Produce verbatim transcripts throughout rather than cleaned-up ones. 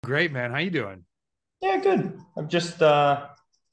Great, man. How you doing? Yeah, good. I'm just uh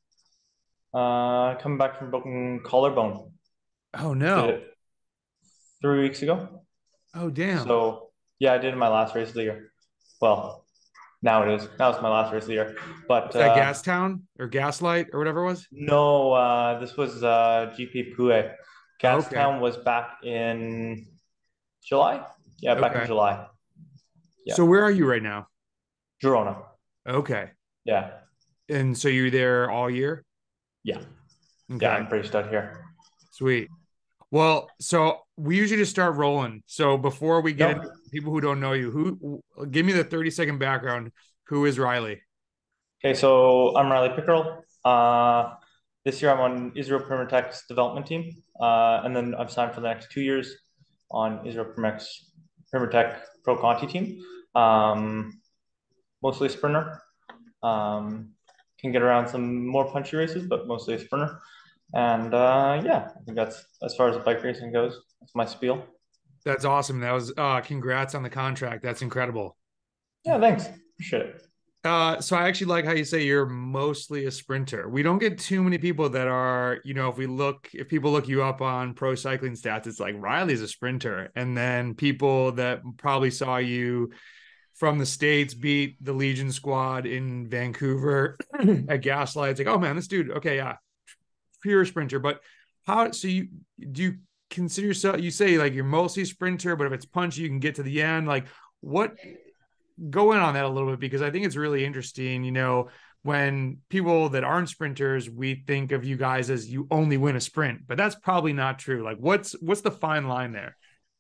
uh coming back from broken collarbone. Oh Did no. it three weeks ago. Oh damn. So yeah, I did my last race of the year. Well, now it is. Now it's my last race of the year. But Was that uh Gastown or Gaslight or whatever it was? no, uh this was uh G P Pue. Oh, okay. Gastown was back in July. Yeah, back in Okay. July. Yeah, So where are you right now? Girona. Okay. Yeah, And so you're there all year? yeah, yeah. Okay. I'm pretty stud here. Sweet. Well, so we usually just start rolling. So before we get into Nope. people who don't know you, who give me the thirty second background. Who is Riley? Okay, so I'm Riley Pickerel. Uh, this year I'm on Israel Permatech's development team, uh, and then I've signed for the next two years on Israel Permatech's Permatech Pro Conti team. Um, Mostly a sprinter. Um, can get around some more punchy races, but mostly a sprinter. And uh, yeah, I think that's as far as the bike racing goes. That's my spiel. That's awesome. That was uh congrats on the contract. That's incredible. Yeah, thanks. Appreciate it. Uh, so I actually like how you say you're mostly a sprinter. We don't get too many people that are, you know, if we look, if people look you up on pro cycling stats, it's like Riley's a sprinter. And then people that probably saw you from the States beat the Legion squad in Vancouver at Gaslight. It's like, oh man, this dude, okay, yeah, pure sprinter. But how, so you, do you consider yourself, you say like you're mostly a sprinter, but if it's punchy, you can get to the end. Like, what go in on that a little bit because I think it's really interesting. You know, when people that aren't sprinters, we think of you guys as you only win a sprint, but that's probably not true. Like, what's what's the fine line there?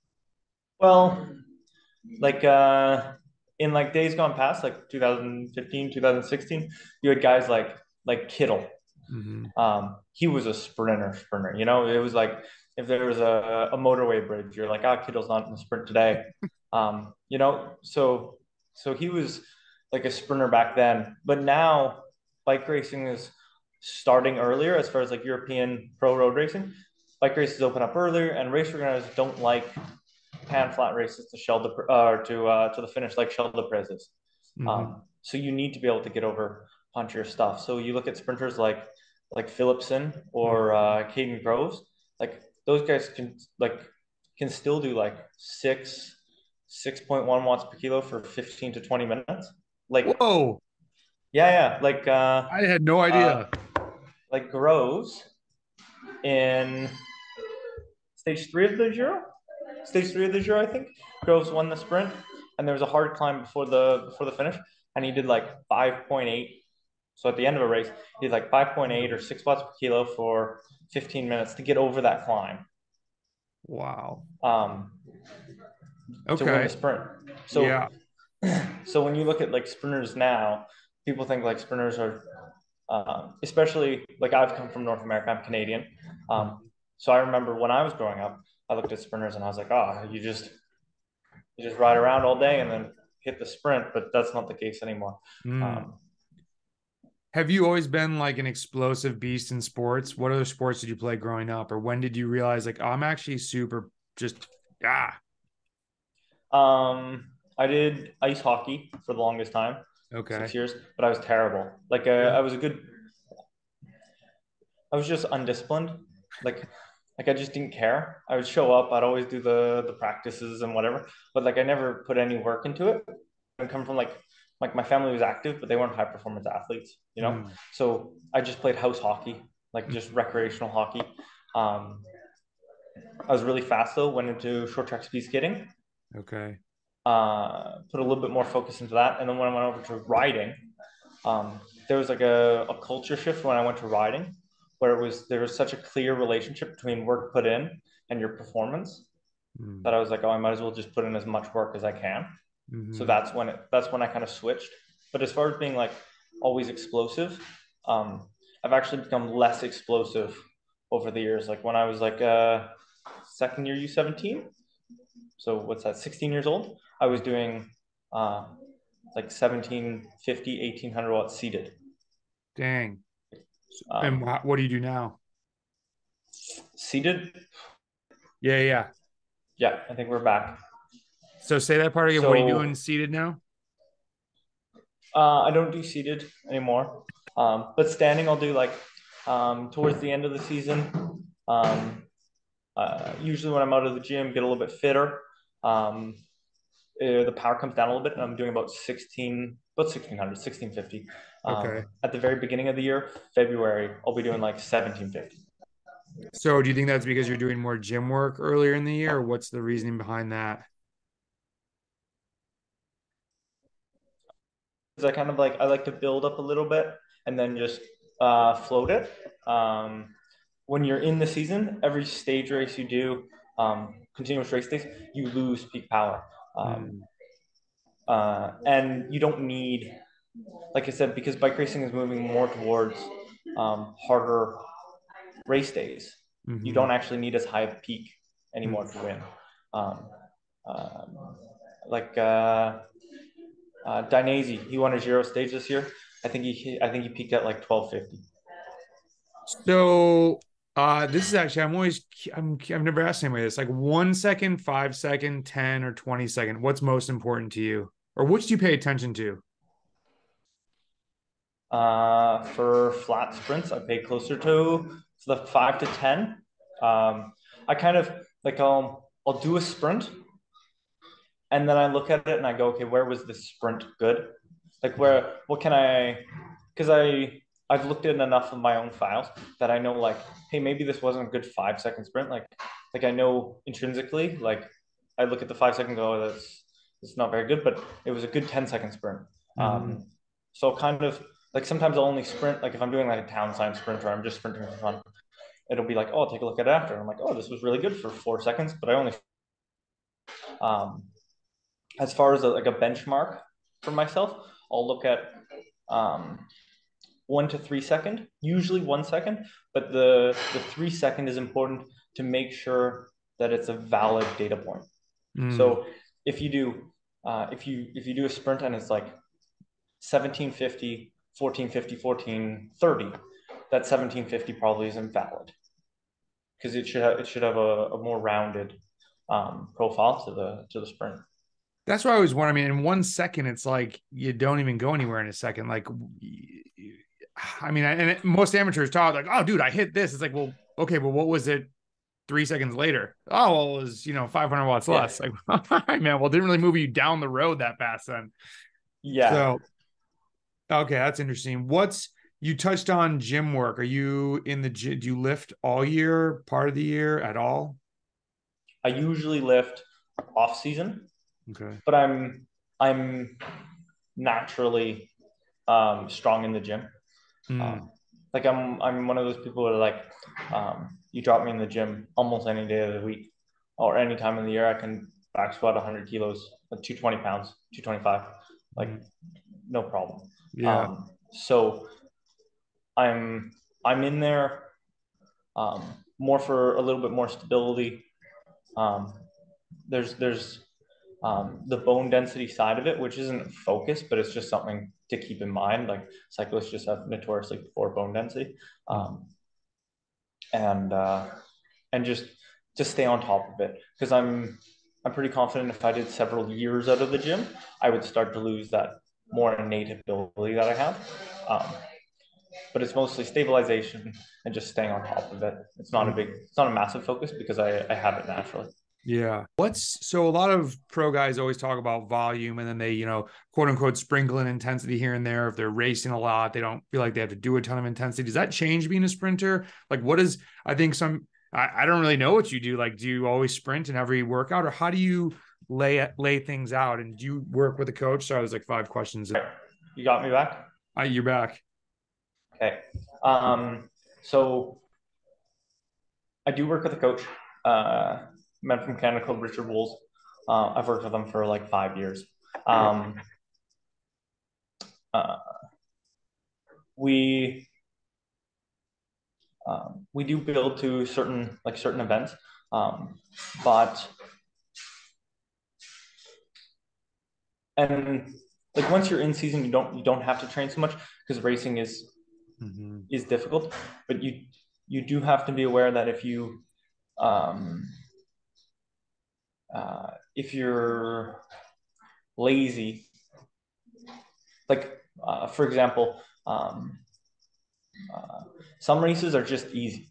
Well, like uh, in like days gone past, like two thousand fifteen, two thousand sixteen, you had guys like like Kittle. Mm-hmm. Um, he was a sprinter, sprinter. You know, it was like if there was a, a motorway bridge, you're like, ah, Kittle's not in the sprint today. Um, you know, so so he was like a sprinter back then. But now bike racing is starting earlier as far as like European pro road racing. Bike races open up earlier, and race organizers don't like pan flat races to shell the uh, to uh, to the finish like shell the prezes. Mm-hmm. Um, so you need to be able to get over punchier stuff. So you look at sprinters like like Philipson Yeah. or uh, Caden Groves, like those guys can like can still do like six six point one watts per kilo for fifteen to twenty minutes. Like Whoa, yeah, yeah, like uh, I had no uh, idea. like Groves in stage three of the Giro, stage three of the Giro, I think. Groves won the sprint, and there was a hard climb before the before the finish, and he did like five point eight. So at the end of a race, he did like five point eight or six watts per kilo for fifteen minutes to get over that climb Wow. um, to win the Okay. sprint. So Yeah. so when you look at like sprinters now, people think like sprinters are, um, especially like I've come from North America. I'm Canadian. Um, so I remember when I was growing up, I looked at sprinters and I was like, oh, you just you just ride around all day and then hit the sprint, but that's not the case anymore. Mm. Um, Have you always been like an explosive beast in sports? What other sports did you play growing up, or when did you realize like, oh, I'm actually super just ah um, I did ice hockey for the longest time, six okay. years, but I was terrible. Like uh, I was a good, I was just undisciplined. Like like I just didn't care. I would show up. I'd always do the the practices and whatever, but like I never put any work into it. I come from like like my family was active, but they weren't high performance athletes, you know. Mm. So I just played house hockey, like just Mm. recreational hockey. Um, I was really fast though. Went into short track speed skating. Okay. Uh, put a little bit more focus into that, and then when I went over to riding, um, there was like a, a culture shift when I went to riding, where it was there was such a clear relationship between work put in and your performance that Mm. I was like, oh, I might as well just put in as much work as I can. So Mm-hmm. that's when it that's when I kind of switched. But as far as being like always explosive, um, I've actually become less explosive over the years. Like when I was like uh, second year U seventeen, so what's that, sixteen years old, I was doing uh, like seventeen fifty, eighteen hundred watts seated. Dang. And Um, wha- what do you do now? Seated, Yeah, yeah. yeah, I think we're back. So say that part again. What are you doing So seated now? Uh, I don't do seated anymore, um, but standing I'll do like um, towards the end of the season. Um, uh, usually when I'm out of the gym, get a little bit fitter. Um, uh, the power comes down a little bit, and I'm doing about sixteen, about sixteen hundred, sixteen fifty. Okay. Um, at the very beginning of the year, February, I'll be doing like seventeen fifty. So do you think that's because you're doing more gym work earlier in the year, or what's the reasoning behind that? Because I kind of like I like to build up a little bit and then just uh, float it. Um, when you're in the season, every stage race you do, um, continuous race days, you lose peak power. Um, Mm, uh, and you don't need, like I said, because bike racing is moving more towards um, harder race days. You hmm don't actually need as high a peak anymore mm. to win. Um, um, like uh, uh, Dainese, he won a Giro stage this year. I think he I think he peaked at like twelve fifty. So uh this is actually I'm always I'm I've never asked anybody this. Like one second, five second, ten or twenty second. What's most important to you? Or which do you pay attention to? Uh, for flat sprints, I pay closer to the five to ten. Um, I kind of like I'll I'll do a sprint and then I look at it and I go, okay, where was this sprint good? Like where what can I because I I've looked at enough of my own files that I know like, hey, maybe this wasn't a good five second sprint. Like like I know intrinsically, like I look at the five second go, oh, that's it's not very good, but it was a good ten second sprint. Mm-hmm. Um, so kind of like sometimes I'll only sprint, like if I'm doing like a town sign sprint or I'm just sprinting for fun, it'll be like, oh, I'll take a look at it after. I'm like, oh, this was really good for four seconds, but I only um as far as a, like a benchmark for myself, I'll look at um, one to three second, usually one second, but the the three second is important to make sure that it's a valid data point. Mm. So if you do uh, if you if you do a sprint and it's like seventeen fifty, fourteen fifty, fourteen thirty, that seventeen fifty probably isn't valid because it should have it should have a, a more rounded um, profile to the to the sprint. That's why I always wonder. I mean, in one second, it's like you don't even go anywhere in a second. Like, I mean, and it, most amateurs talk like, "Oh, dude, I hit this." It's like, well, okay, but what was it three seconds later? Oh, well, it was you know five hundred watts Yeah, less. Like, all right, man. Well, it didn't really move you down the road that fast then. yeah. So, okay, that's interesting. What's you touched on gym work? Are you in the gym? Do you lift all year, part of the year, at all? I usually lift off season, Okay. but I'm I'm naturally um, strong in the gym. Mm, Um, like I'm I'm one of those people who are like, um, you drop me in the gym almost any day of the week or any time of the year, I can back squat one hundred kilos, like two hundred twenty pounds, two hundred twenty-five, like mm, no problem. yeah. Um, so I'm I'm in there um, more for a little bit more stability. Um, there's there's um, the bone density side of it, which isn't focused, but it's just something to keep in mind. Like cyclists just have notoriously poor bone density, Mm. um, and uh, and just just stay on top of it because I'm I'm pretty confident if I did several years out of the gym, I would start to lose that more innate ability that I have. Um, but it's mostly stabilization and just staying on top of it. It's not a big, it's not a massive focus because I, I have it naturally. Yeah. What's so a lot of pro guys always talk about volume and then they, you know, quote unquote sprinkle in intensity here and there. If they're racing a lot, they don't feel like they have to do a ton of intensity. Does that change being a sprinter? Like what is I think some I, I don't really know what you do. Like, do you always sprint in every workout or how do you lay lay things out? And do you work with a coach? So I was like five questions. Right. You got me back? I, you're back. Okay. Um, so I do work with a coach, uh, man from Canada called Richard Wools. Uh, I've worked with him for like five years. Um, uh, we um, we do build to certain like certain events, um, but and like once you're in season, you don't you don't have to train so much because racing is Mm-hmm. is difficult. But you you do have to be aware that if you um, uh, if you're lazy, like Uh, for example, um, uh, some races are just easy.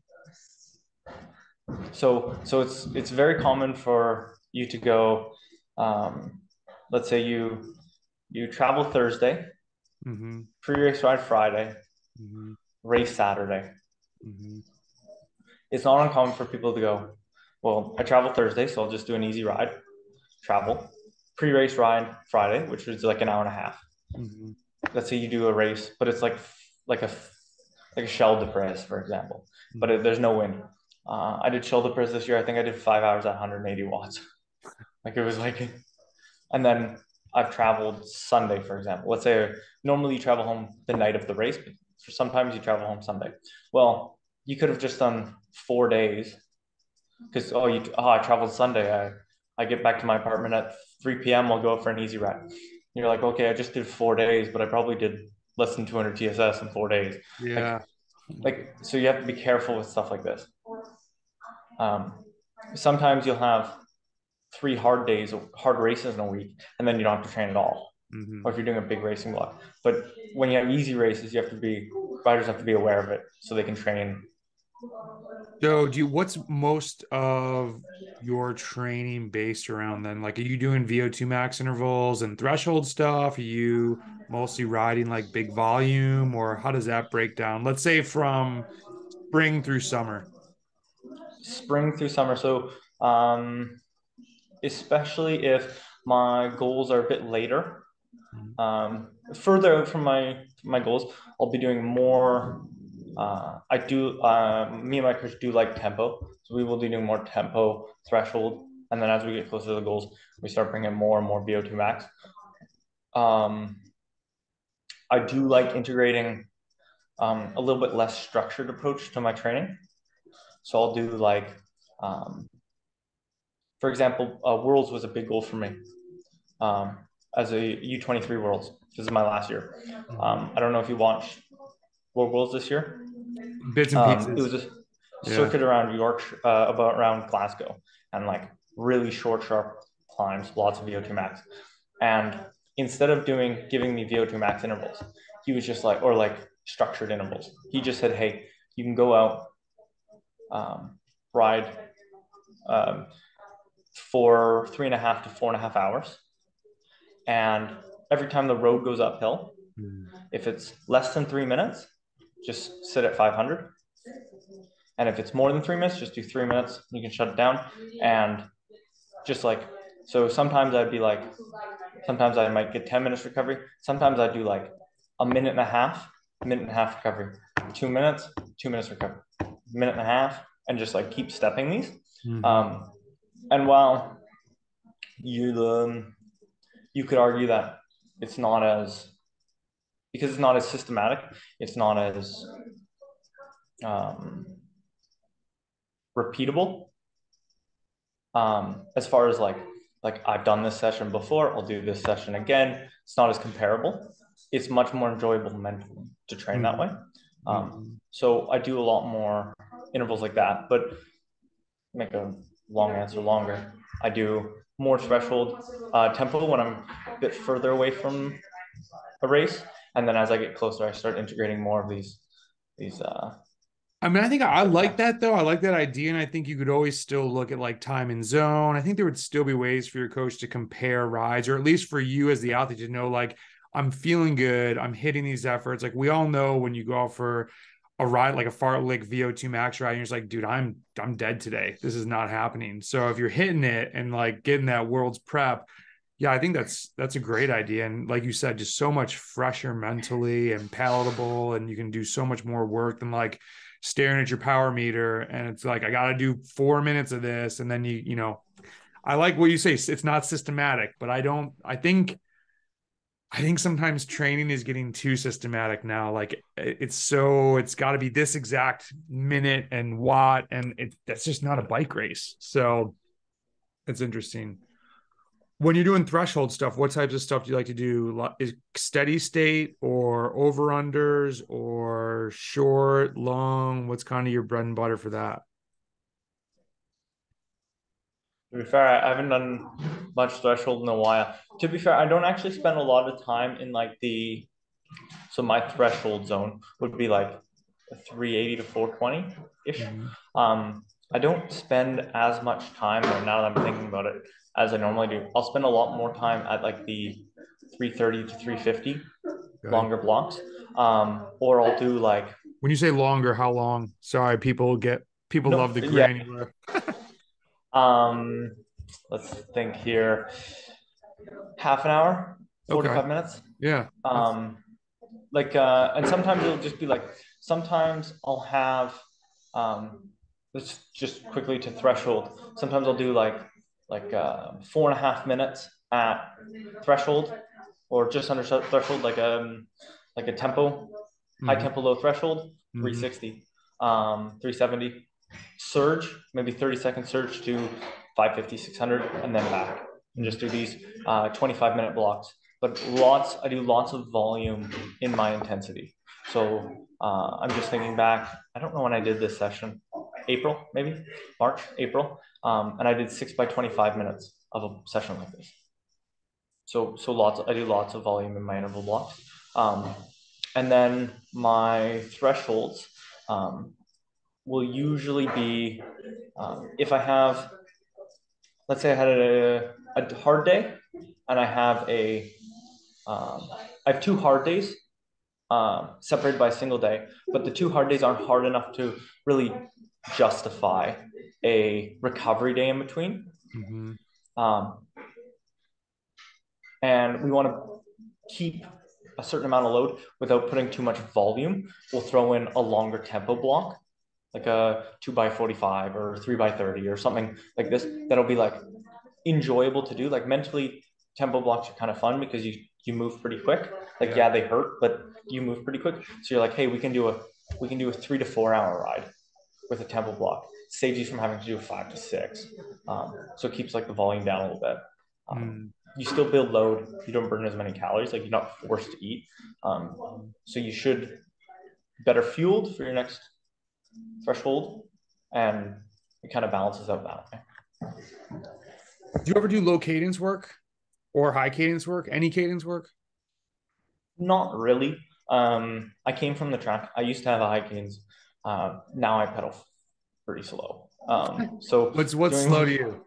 So so it's it's very common for you to go. Um, let's say you you travel Thursday, Mm-hmm. pre-race ride Friday, Mm-hmm. race Saturday. Mm-hmm. It's not uncommon for people to go, well, I travel Thursday, so I'll just do an easy ride, travel, pre-race ride Friday, which is like an hour and a half. Mm-hmm. Let's say you do a race, but it's like like a like a Shell de Prez, for example, but it, there's no wind. Uh, I did Shell de Prez this year. I think I did five hours at one hundred eighty watts. Like it was like, and then I've traveled Sunday, for example. Let's say normally you travel home the night of the race, but for sometimes you travel home Sunday. Well, you could have just done four days because oh you oh I traveled Sunday. I I get back to my apartment at three p m. I'll go out for an easy ride. You're like, okay, I just did four days, but I probably did less than two hundred T S S in four days. Like Yeah. like so you have to be careful with stuff like this. Um, sometimes you'll have three hard days, hard races in a week, and then you don't have to train at all. Mm-hmm. Or if you're doing a big racing block. But when you have easy races, you have to be riders have to be aware of it so they can train. So, do you, what's most of your training based around then? Like, are you doing V O two max intervals and threshold stuff? Are you mostly riding like big volume, or how does that break down? Let's say from spring through summer. Spring through summer. So um, especially if my goals are a bit later, um, further out from my my goals, I'll be doing more. Uh, I do. Uh, me and my coach do like tempo, so we will be doing more tempo threshold, and then as we get closer to the goals, we start bringing more and more V O two max. Um, I do like integrating um, a little bit less structured approach to my training. So I'll do like, um, for example, uh, Worlds was a big goal for me um, as a U twenty-three Worlds. This is my last year. Mhm. Um, I don't know if you watched World Worlds this year. Bits and Um, it pieces. was a Yeah. circuit around York, uh, about around Glasgow, and like really short, sharp climbs, lots of V O two max. And instead of doing giving me V O two max intervals, he was just like, or like structured intervals. He just said, "Hey, you can go out, um, ride um, for three and a half to four and a half hours, and every time the road goes uphill, Mm. if it's less than three minutes, just sit at five hundred. And if it's more than three minutes, just do three minutes. You can shut it down. And just like, so sometimes I'd be like, sometimes I might get ten minutes recovery. Sometimes I do like a minute and a half, minute and a half recovery, two minutes, two minutes recovery, minute and a half, and just like keep stepping these. Mhm. Um, and while you, um, you could argue that it's not as, because it's not as systematic, it's not as um, repeatable. Um, as far as like like I've done this session before, I'll do this session again. It's not as comparable. It's much more enjoyable mentally to train that way. Mhm. Um, Mhm. so I do a lot more intervals like that. But make a long answer longer. I do more threshold uh, tempo when I'm a bit further away from a race, and then as I get closer, I start integrating more of these these uh, I mean, I think I like max. that though. I like that idea. And I think you could always still look at like time and zone. I think there would still be ways for your coach to compare rides, or at least for you as the athlete to know, like, I'm feeling good. I'm hitting these efforts. Like, we all know when you go out for a ride, like a fartlek V O two max ride, and you're just like, dude, I'm, I'm dead today. This is not happening. So if you're hitting it and like getting that world's prep, yeah, I think that's that's a great idea. And like you said, just so much fresher mentally and palatable, and you can do so much more work than like staring at your power meter. And it's like, I got to do four minutes of this. And then you, you know, I like what you say. It's not systematic, but I don't, I think, I think sometimes training is getting too systematic now. Like it's so, it's got to be this exact minute and watt. And it, that's just not a bike race. So it's interesting. When you're doing threshold stuff, what types of stuff do you like to do? Is steady state or over unders or short, long? What's kind of your bread and butter for that? To be fair, I haven't done much threshold in a while. To be fair, I don't actually spend a lot of time in like the So my threshold zone would be like three eighty to four twenty ish. Mm-hmm. Um, I don't spend as much time, or now that I'm thinking about it, as I normally do. I'll spend a lot more time at like the three thirty to three fifty okay. longer blocks. Um, or I'll do like. When you say longer, how long? Sorry, people get people no, love the granular. Yeah. um, let's think here. Half an hour, forty-five okay. minutes. Yeah. Um, like uh, and sometimes it'll just be like. Sometimes I'll have. Um, let's just quickly to threshold. Sometimes I'll do like like uh, four and a half minutes at threshold, or just under threshold, like um like a tempo, mm-hmm. high tempo, low threshold, mm-hmm. three sixty, um, three seventy, surge, maybe thirty second surge to five fifty, six hundred, and then back, and just do these uh, twenty-five minute blocks. But lots, I do lots of volume in my intensity. So uh, I'm just thinking back. I don't know when I did this session. April, maybe March, April, um, and I did six by twenty-five minutes of a session like this. So, so lots. I do lots of volume in my interval blocks, um, and then my thresholds um, will usually be um, if I have, let's say I had a, a hard day, and I have a, um, I have two hard days. Um, separated by a single day, but the two hard days aren't hard enough to really justify a recovery day in between. Mm-hmm. Um, and we want to keep a certain amount of load without putting too much volume. We'll throw in a longer tempo block, like a two by forty-five or three by thirty or something like this. That'll be like enjoyable to do. Like mentally, tempo blocks are kind of fun because you you move pretty quick. Like, yeah. yeah, they hurt, but you move pretty quick. So you're like, hey, we can do a we can do a three to four hour ride with a tempo block. It saves you from having to do a five to six. Um, so it keeps like the volume down a little bit. Um, mm. You still build load. You don't burn as many calories. Like you're not forced to eat. Um, so you should better fueled for your next threshold, and it kind of balances out that way. Do you ever do low cadence work or high cadence work? Any cadence work? Not really. Um, I came from the track. I used to have a high cadence. Uh, now I pedal pretty slow. Um, so what's what's doing, slow to you?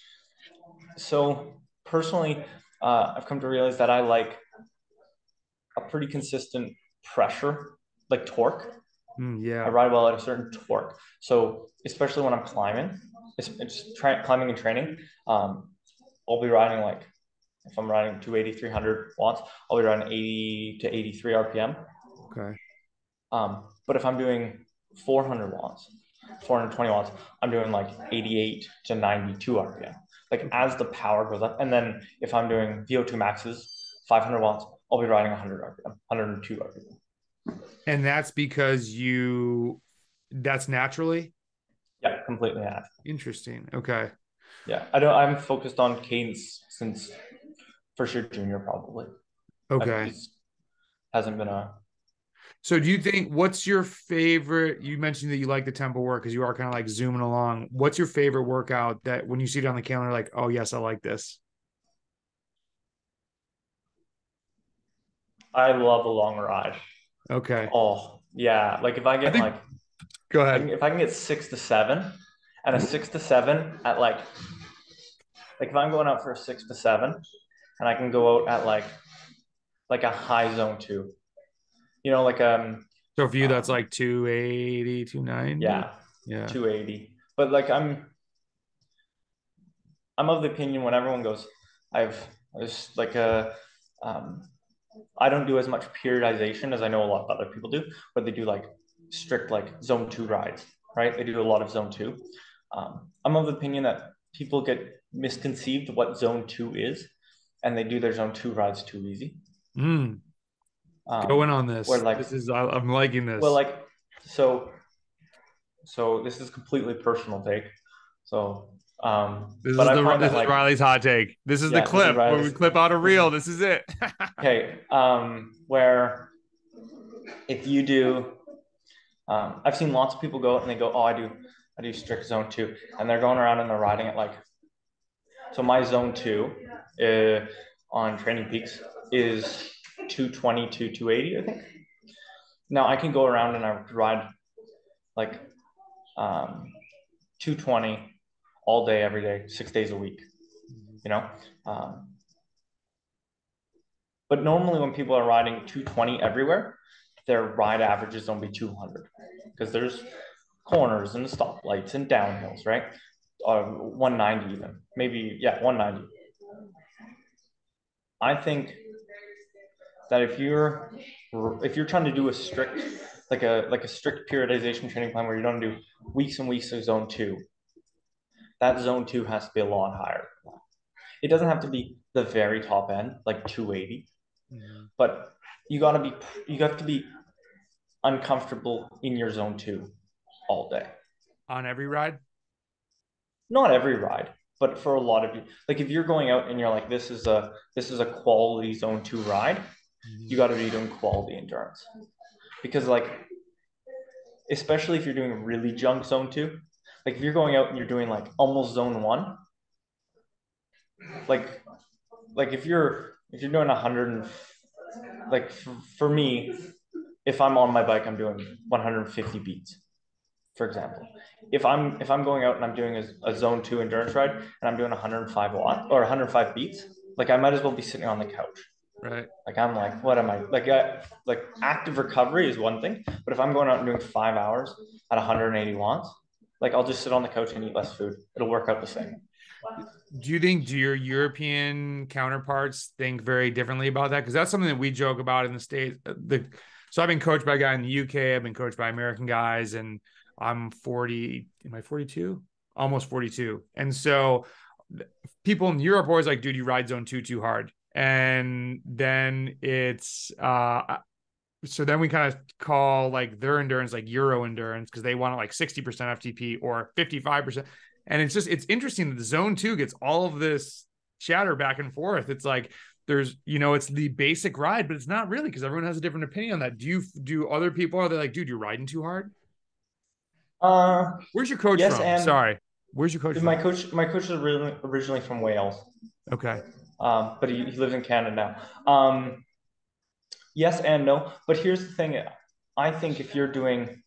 So personally, uh, I've come to realize that I like a pretty consistent pressure, like torque. Mm, yeah. I ride well at a certain torque. So especially when I'm climbing, it's, it's tra- climbing and training. Um, I'll be riding like, if I'm riding two eighty, three hundred watts, I'll be riding eighty to eighty-three R P M. Okay. Um, but if I'm doing four hundred watts, four hundred twenty watts, I'm doing like eighty-eight to ninety-two R P M. Like as the power goes up. And then if I'm doing V O two maxes, five hundred watts, I'll be riding one hundred R P M, one hundred two R P M. And that's because you, that's naturally? Yeah, completely natural. Interesting. Okay. Yeah, I don't, I'm focused on cadence since first year junior, probably. Okay. It hasn't been a. So do you think, what's your favorite, you mentioned that you like the tempo work because you are kind of like zooming along. What's your favorite workout that when you see it on the calendar, like, oh yes, I like this? I love a long ride. Okay. Oh yeah. Like if I get I think, like, go ahead. If I can get six to seven and a six to seven at like, like if I'm going out for a six to seven and I can go out at like, like a high zone two, you know, like, um, so for you, that's um, like two eighty, two ninety. Yeah. Yeah. two eighty. But like, I'm, I'm of the opinion when everyone goes, I've, there's like a, um, I don't do as much periodization as I know a lot of other people do, but they do like strict like zone two rides, right? They do a lot of zone two. Um, I'm of the opinion that people get misconceived what zone two is, and they do their zone two rides too easy. Mm. Um, Going on this. Where like, this is, I, I'm liking this. Well, like, so, so this is completely personal take. So, um, this is but the I this that, is like, Riley's hot take. This is yeah, the clip is where we clip out a reel. This is it. Okay. Um, where if you do, um, I've seen lots of people go and they go, oh, I do, I do strict zone two, and they're going around and they're riding it like. So my zone two, uh, on Training Peaks is two twenty to two eighty, I think. Now I can go around and I ride like um, two twenty all day, every day, six days a week, you know? Um, but normally when people are riding two twenty everywhere, their ride averages don't be two hundred because there's corners and stoplights and downhills, right? Uh, one ninety even, maybe, yeah, one ninety. I think that if you're if you're trying to do a strict like a like a strict periodization training plan where you don't do weeks and weeks of zone two, that zone two has to be a lot higher. It doesn't have to be the very top end, like two eighty, mm-hmm. but you gotta be you have to be uncomfortable in your zone two all day. On every ride? Not every ride, but for a lot of you. Like if you're going out and you're like, this is a this is a quality zone two ride, mm-hmm. you gotta be doing quality endurance. Because like, especially if you're doing really junk zone two, like if you're going out and you're doing like almost zone one, like like if you're if you're doing a hundred, like for, for me, if I'm on my bike, I'm doing one hundred fifty beats, for example. If I'm if I'm going out and I'm doing a, a zone two endurance ride and I'm doing one hundred five watts or one hundred five beats, like I might as well be sitting on the couch. Right. Like I'm like, what am I like? I, like active recovery is one thing, but if I'm going out and doing five hours at one hundred eighty watts, like I'll just sit on the couch and eat less food. It'll work out the same. Do you think do your European counterparts think very differently about that? Because that's something that we joke about in the States. The so I've been coached by a guy in the U K. I've been coached by American guys, and I'm forty. Am I forty-two? Almost forty-two. And so people in Europe are always like, dude, you ride zone two too hard. And then it's uh so then we kind of call like their endurance like Euro endurance because they want it like sixty percent F T P or fifty-five percent. And it's just it's interesting that the zone two gets all of this chatter back and forth. It's like there's, you know, it's the basic ride, but it's not really because everyone has a different opinion on that. Do you do other people are they like, dude, you're riding too hard? Uh where's your coach yes, from? And Sorry. Where's your coach my from? coach my coach is originally originally from Wales. Okay. Um, but he, he lives in Canada now. Um, yes and no. But here's the thing. I think if you're doing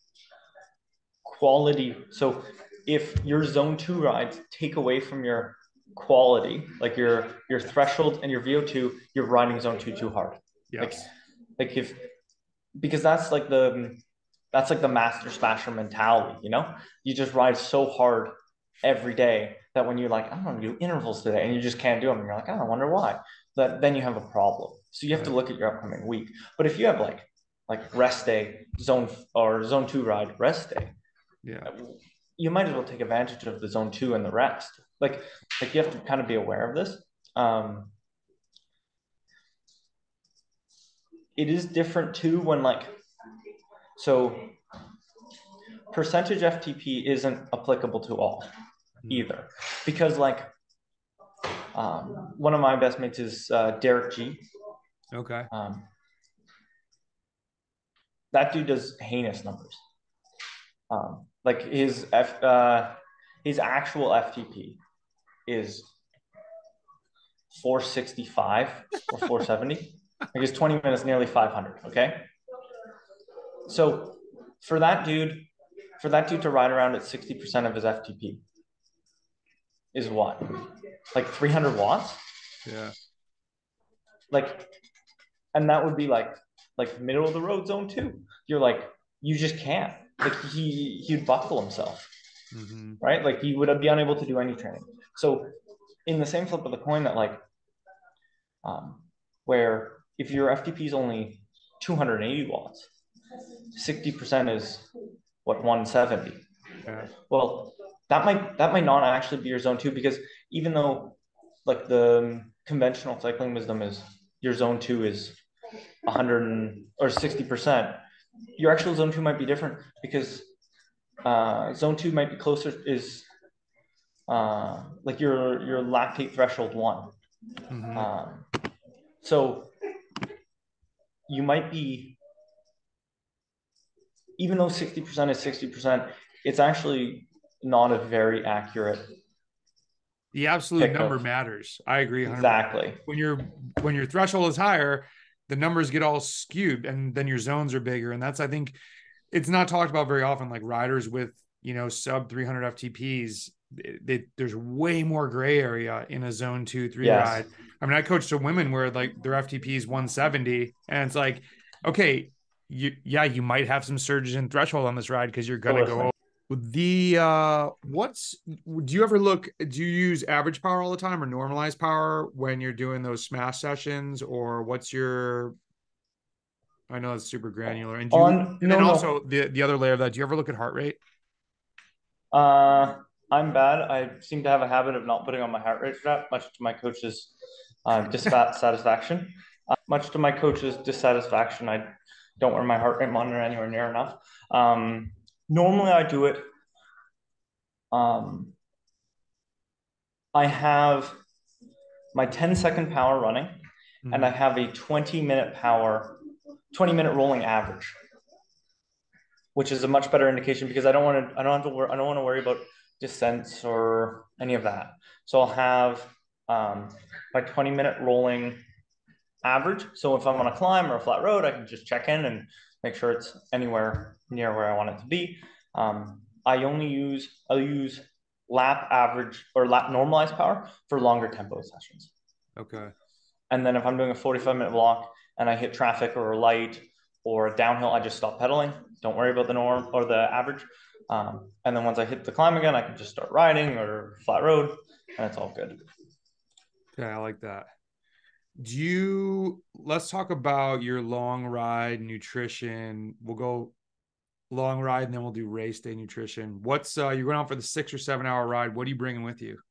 quality, so if your zone two rides take away from your quality, like your your threshold and your V O two, you're riding zone two too hard. Yes. Like, like if because that's like the that's like the master smasher mentality, you know? You just ride so hard every day that when you're like, I'm going to do intervals today and you just can't do them and you're like, oh, I wonder why, that then you have a problem. So you have to look at your upcoming week. But if you have like like rest day, zone or zone two ride, rest day, yeah, you might as well take advantage of the zone two and the rest. Like like you have to kind of be aware of this. Um, it is different too when like so percentage F T P isn't applicable to all either, because like um, one of my best mates is uh, Derek G. Okay. Um, that dude does heinous numbers. Um, like his F, uh, his actual F T P is four sixty-five or four seventy. Like his twenty minutes, nearly five hundred. Okay. So for that dude, for that dude to ride around at sixty percent of his F T P is what? Like three hundred watts? Yeah. Like, and that would be like, like middle of the road zone two. You're like, you just can't. Like he, he'd buckle himself, mm-hmm. right? Like he would be unable to do any training. So in the same flip of the coin that like, um, where if your F T P is only two hundred eighty watts, sixty percent is what, one seventy. Yeah. Well, that might that might not actually be your zone two, because even though like the conventional cycling wisdom is your zone two is one hundred or sixty percent, your actual zone two might be different, because uh, zone two might be closer is uh, like your your lactate threshold one. Mm-hmm. Um, so you might be, even though sixty percent is sixty percent, it's actually not a very accurate. The absolute number of, matters. I agree. one hundred percent. Exactly. When your when your threshold is higher, the numbers get all skewed, and then your zones are bigger. And that's, I think, it's not talked about very often. Like riders with, you know, sub three hundred F T Ps, they, they, there's way more gray area in a zone two, three Yes. ride. I mean, I coached a women where like their F T P is one seventy, and it's like, okay, you, yeah, you might have some surges in threshold on this ride because you're going to go the, uh, what's, do you ever look, do you use average power all the time or normalized power when you're doing those smash sessions, or what's your, I know it's super granular. And do you, On and then no also no. the, the other layer of that, do you ever look at heart rate? Uh, I'm bad. I seem to have a habit of not putting on my heart rate strap, much to my coach's uh, dissatisfaction. Uh, much to my coach's dissatisfaction, I don't wear my heart rate monitor anywhere near enough. Um, normally, I do it. Um, I have my ten second power running, mm-hmm. and I have a twenty minute power, twenty minute rolling average, which is a much better indication because I don't want to, I don't have to worry, I don't want to worry about descents or any of that. So I'll have um, my twenty minute rolling average. So if I'm on a climb or a flat road, I can just check in and make sure it's anywhere near where I want it to be. Um, I only use, I'll use lap average or lap normalized power for longer tempo sessions. Okay. And then if I'm doing a forty-five minute block and I hit traffic or a light or a downhill, I just stop pedaling. Don't worry about the norm or the average. Um, and then once I hit the climb again, I can just start riding or flat road, and it's all good. Okay, I like that. Do you, let's talk about your long ride nutrition. We'll go long ride and then we'll do race day nutrition. What's, uh, you're going out for the six or seven hour ride. What are you bringing with you?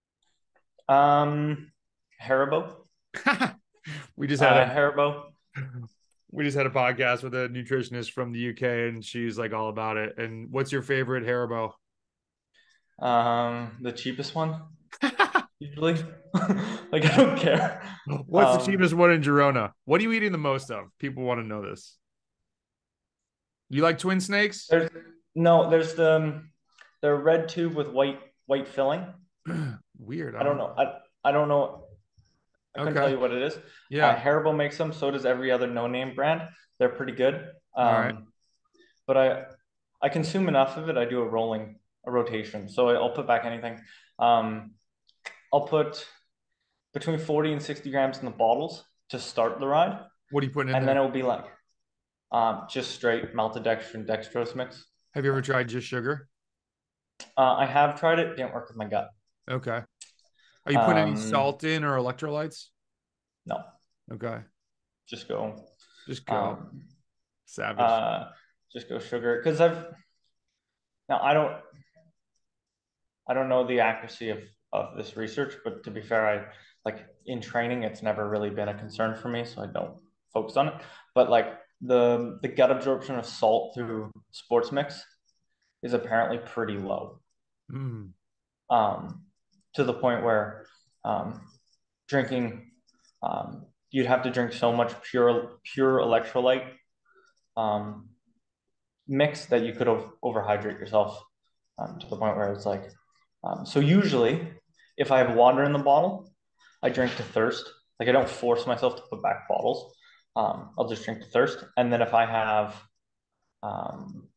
Um, Haribo. we just had uh, a Haribo. We just had a podcast with a nutritionist from the U K, and she's like all about it. And what's your favorite Haribo? Um, the cheapest one, usually. Like I don't care. What's um, the cheapest one in Girona? What are you eating the most of? People want to know this. You like Twin Snakes? There's no, there's the the red tube with white white filling. Weird. I, I don't know. I I don't know. I couldn't okay. tell you what it is. Yeah. Uh, Haribo makes them. So does every other no-name brand. They're pretty good. Um, all right. But I I consume enough of it. I do a rolling a rotation. So I'll put back anything. Um, I'll put between forty and sixty grams in the bottles to start the ride. What are you putting in and there? then it'll be like um, just straight maltodextrin and dextrose mix. Have you ever tried just sugar? Uh, I have tried it. Didn't work with my gut. Okay. Are you putting Um, any salt in or electrolytes? No. Okay. Just go. Just go. Um, Savage. Uh, just go sugar because I've now I don't I don't know the accuracy of of this research, but to be fair, I like in training it's never really been a concern for me, so I don't focus on it. But like the the gut absorption of salt through sports mix is apparently pretty low. Mm. Um, to the point where um, drinking, um, you'd have to drink so much pure pure electrolyte um, mix that you could ov- overhydrate yourself um, to the point where it's like, um, so usually if I have water in the bottle, I drink to thirst. Like I don't force myself to put back bottles. Um, I'll just drink to thirst. And then if I have um,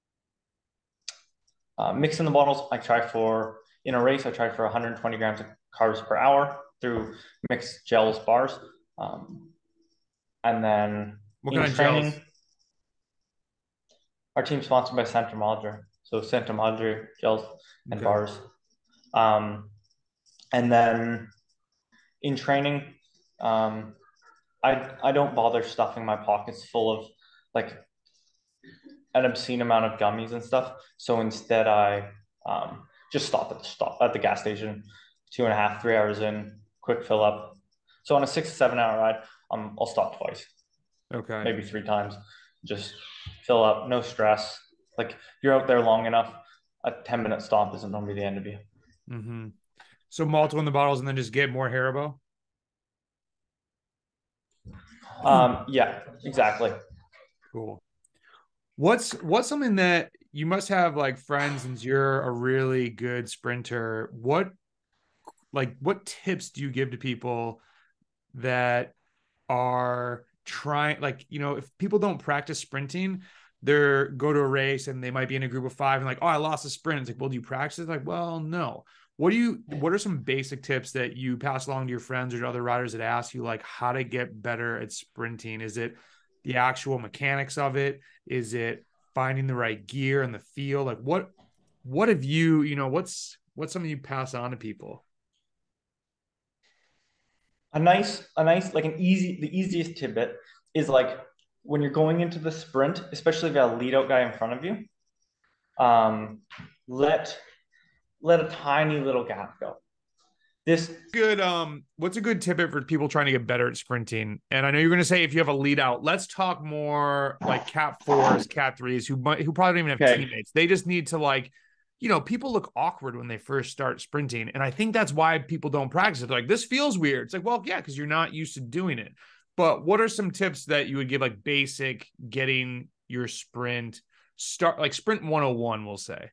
uh, mix in the bottles, I try for, in a race, I try for one hundred twenty grams of carbs per hour through mixed gels bars. Um, and then what in kind of training, gels? Our team's sponsored by Santa Madre. So Santa Madre gels and okay. bars. Um, and then in training, um, I I don't bother stuffing my pockets full of like an obscene amount of gummies and stuff. So instead, I um, just stop at the stop at the gas station, two and a half, three hours in, quick fill up. So on a six to seven hour ride, um, I'll stop twice. Okay. Maybe three times. Just fill up, no stress. Like you're out there long enough, a ten minute stop isn't normally the end of you. Mm-hmm. So multiple in the bottles and then just get more Haribo? Um, yeah, exactly. Cool. What's what's something that you must have like friends, since you're a really good sprinter? What like what tips do you give to people that are trying, like, you know, if people don't practice sprinting, they're go to a race and they might be in a group of five and like, oh, I lost a sprint. It's like, well, do you practice it? Like, well, no. What do you, what are some basic tips that you pass along to your friends or to other riders that ask you like how to get better at sprinting? Is it the actual mechanics of it? Is it finding the right gear and the feel? Like what, what have you, you know, what's, what's something you pass on to people? A nice, a nice, like an easy, the easiest tidbit is like when you're going into the sprint, especially if you have a lead out guy in front of you, um, let let a tiny little gap go. This Good. Um, what's a good tidbit for people trying to get better at sprinting? And I know you're going to say if you have a lead out, let's talk more like cat fours, cat threes, who might, who probably don't even have okay. teammates. They just need to like, you know, people look awkward when they first start sprinting, and I think that's why people don't practice it. They're like, this feels weird. It's like, well, yeah, because you're not used to doing it. But what are some tips that you would give, like basic getting your sprint start, like sprint one oh one, we'll say?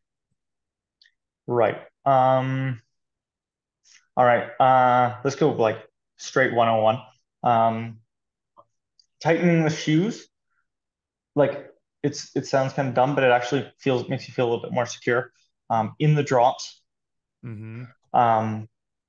Right. Um, all right. Uh, let's go like straight one oh one. Um, tightening the shoes, like it's it sounds kind of dumb, but it actually feels makes you feel a little bit more secure. Um, in the drops. Mm-hmm. Um,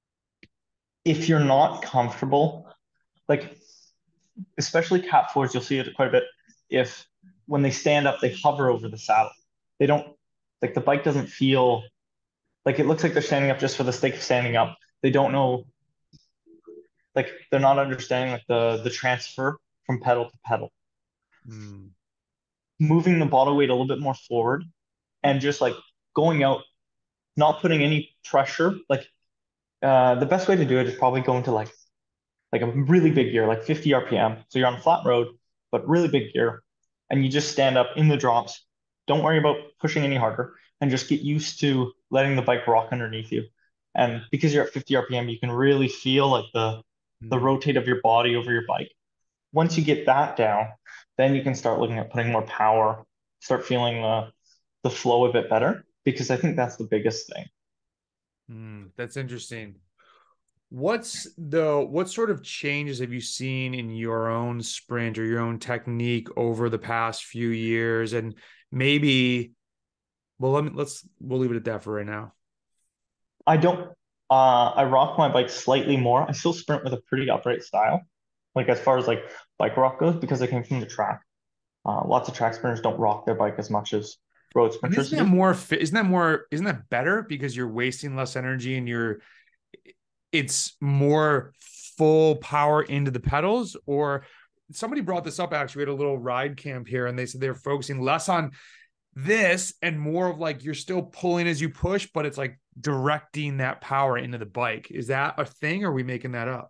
if you're not comfortable, like especially cat fours, you'll see it quite a bit. If when they stand up, they hover over the saddle. They don't like the bike doesn't feel like it looks like they're standing up just for the sake of standing up. They don't know, like they're not understanding like the the transfer from pedal to pedal. Mm. Moving the bottle weight a little bit more forward and just like going out, not putting any pressure. Like uh, the best way to do it is probably go into like like a really big gear, like fifty R P M. So you're on a flat road, but really big gear, and you just stand up in the drops. Don't worry about pushing any harder, and just get used to letting the bike rock underneath you. And because you're at fifty R P M, you can really feel like the the Mm. rotate of your body over your bike. Once you get that down, then you can start looking at putting more power, start feeling the the flow a bit better, because I think that's the biggest thing. Mm. That's interesting. What's the what sort of changes have you seen in your own sprint or your own technique over the past few years? And maybe, well, let me let's we'll leave it at that for right now. I don't. Uh, I rock my bike slightly more. I still sprint with a pretty upright style, like as far as like bike rock goes, because I came from the track. Uh, lots of track sprinters don't rock their bike as much as road And sprinters isn't that do. more fit? Isn't that more, isn't that better because you're wasting less energy and you're it's more full power into the pedals? Or somebody brought this up actually. We had a little ride camp here and they said they're focusing less on this and more of like you're still pulling as you push, but it's like directing that power into the bike. Is that a thing, or are we making that up?